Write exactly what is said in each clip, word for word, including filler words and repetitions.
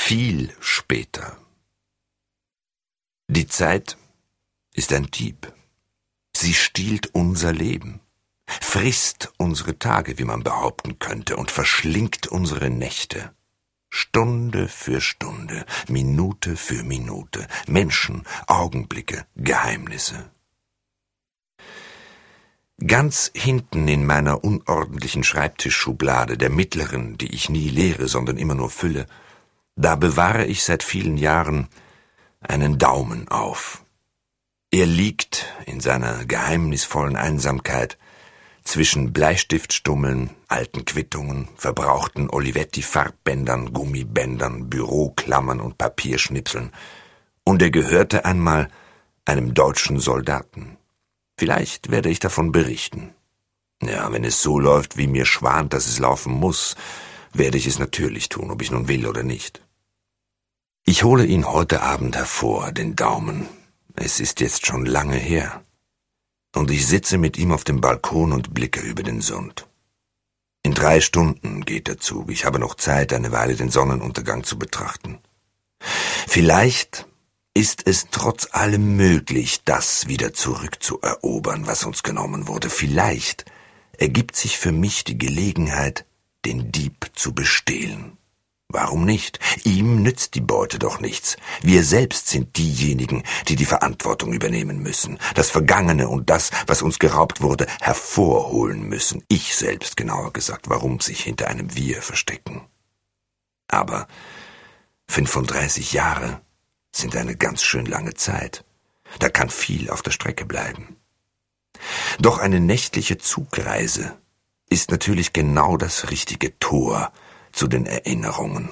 viel später. Die Zeit ist ein Dieb. Sie stiehlt unser Leben, frisst unsere Tage, wie man behaupten könnte, und verschlingt unsere Nächte. Stunde für Stunde, Minute für Minute, Menschen, Augenblicke, Geheimnisse. Ganz hinten in meiner unordentlichen Schreibtischschublade, der mittleren, die ich nie leere, sondern immer nur fülle, da bewahre ich seit vielen Jahren einen Daumen auf. Er liegt in seiner geheimnisvollen Einsamkeit zwischen Bleistiftstummeln, alten Quittungen, verbrauchten Olivetti-Farbbändern, Gummibändern, Büroklammern und Papierschnipseln, und er gehörte einmal einem deutschen Soldaten. Vielleicht werde ich davon berichten. Ja, wenn es so läuft, wie mir schwant, dass es laufen muss, werde ich es natürlich tun, ob ich nun will oder nicht. Ich hole ihn heute Abend hervor, den Daumen. Es ist jetzt schon lange her. Und ich sitze mit ihm auf dem Balkon und blicke über den Sund. In drei Stunden geht der Zug. Ich habe noch Zeit, eine Weile den Sonnenuntergang zu betrachten. Vielleicht ist es trotz allem möglich, das wieder zurückzuerobern, was uns genommen wurde. Vielleicht ergibt sich für mich die Gelegenheit, den Dieb zu bestehlen. Warum nicht? Ihm nützt die Beute doch nichts. Wir selbst sind diejenigen, die die Verantwortung übernehmen müssen, das Vergangene und das, was uns geraubt wurde, hervorholen müssen. Ich selbst, genauer gesagt, warum sich hinter einem Wir verstecken. Aber fünfunddreißig Jahre sind eine ganz schön lange Zeit. Da kann viel auf der Strecke bleiben. Doch eine nächtliche Zugreise ist natürlich genau das richtige Tor zu den Erinnerungen.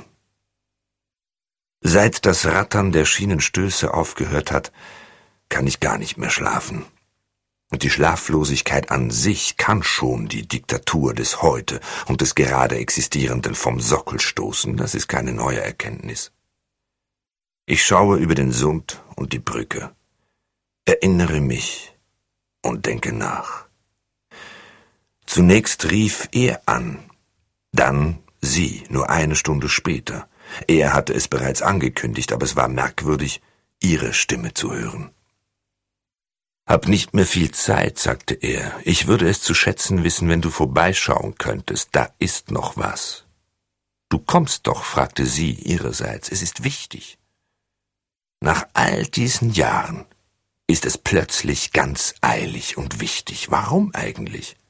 Seit das Rattern der Schienenstöße aufgehört hat, kann ich gar nicht mehr schlafen. Und die Schlaflosigkeit an sich kann schon die Diktatur des Heute und des gerade Existierenden vom Sockel stoßen. Das ist keine neue Erkenntnis. Ich schaue über den Sund und die Brücke, erinnere mich und denke nach. Zunächst rief er an, dann sie, nur eine Stunde später. Er hatte es bereits angekündigt, aber es war merkwürdig, ihre Stimme zu hören. »Hab nicht mehr viel Zeit«, sagte er. »Ich würde es zu schätzen wissen, wenn du vorbeischauen könntest. Da ist noch was.« »Du kommst doch«, fragte sie ihrerseits. »Es ist wichtig.« Nach all diesen Jahren ist es plötzlich ganz eilig und wichtig. Warum eigentlich?